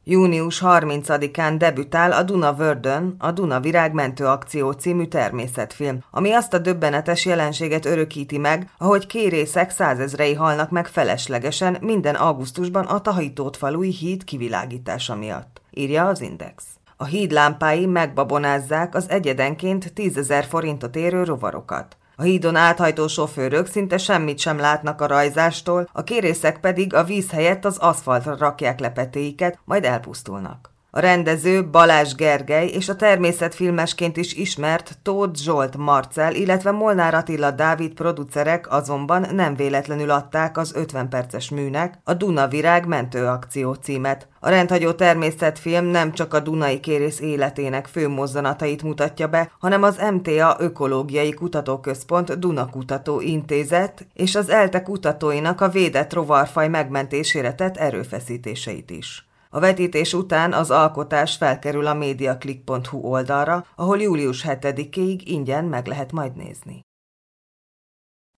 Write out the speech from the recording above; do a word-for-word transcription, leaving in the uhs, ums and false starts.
Június harmincadikán debütál a Duna-Vördön a Duna Virág mentőakció című természetfilm, ami azt a döbbenetes jelenséget örökíti meg, ahogy kérészek százezrei halnak meg feleslegesen minden augusztusban a Tahitót falui híd kivilágítása miatt, írja az Index. A híd lámpái megbabonázzák az egyedenként tízezer forintot érő rovarokat. A hídon áthajtó sofőrök szinte semmit sem látnak a rajzástól, a kérészek pedig a víz helyett az aszfaltra rakják le petéiket, majd elpusztulnak. A rendező Balázs Gergely és a természetfilmesként is ismert Tóth Zsolt Marcell, illetve Molnár Attila Dávid producerek azonban nem véletlenül adták az ötven perces műnek a Duna Virág mentőakció címet. A rendhagyó természetfilm nem csak a Dunai Kérész életének fő mozzanatait mutatja be, hanem az em té á Ökológiai Kutatóközpont Dunakutató Intézet és az ELTE kutatóinak a védett rovarfaj megmentésére tett erőfeszítéseit is. A vetítés után az alkotás felkerül a mediaclick pont hu oldalra, ahol július hetedikéig ingyen meg lehet majd nézni.